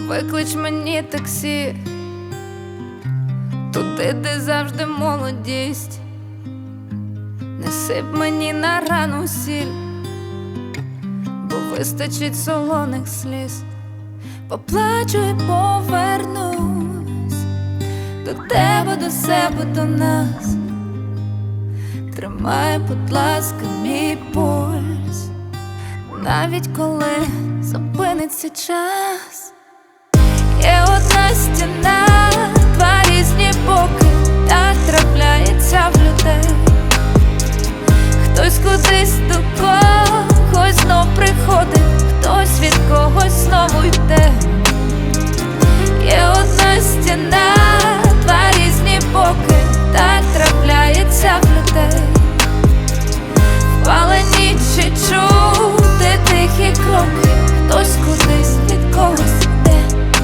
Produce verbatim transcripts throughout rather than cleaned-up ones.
Виклич мені таксі туди, де завжди молодість. Не сип мені на рану сіль, бо вистачить солоних сліз. Поплачу і повернусь до тебе, до себе, до нас. Тримай, будь ласка, мій пульс, навіть коли зупиниться час. Є одна стіна, два різні боки, так трапляється в людей. Хтось кудись до когось знов приходить, хтось від когось знову йде. Є одна стіна, два різні боки, так трапляється в людей. Впалені чи чути тихі кроки, хтось кудись від когось йде.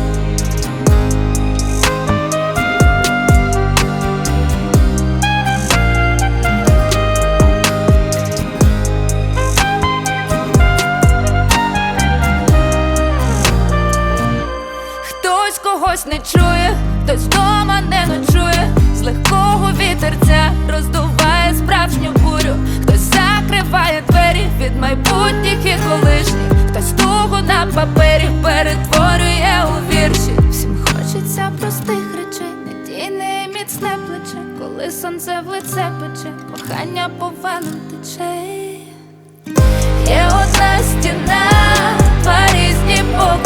Хтось когось не чує, хтось вдома не ночує. З легкого вітерця роздуває справжню бурю. Хтось закриває двері від майбутніх і колишніх. Хтось тугу на папері перетворює у вірші. Всім хочеться простих речей, надійне і міцне плече. Коли сонце в лице пече, кохання по венам тече. Є одна стіна, два різні боки,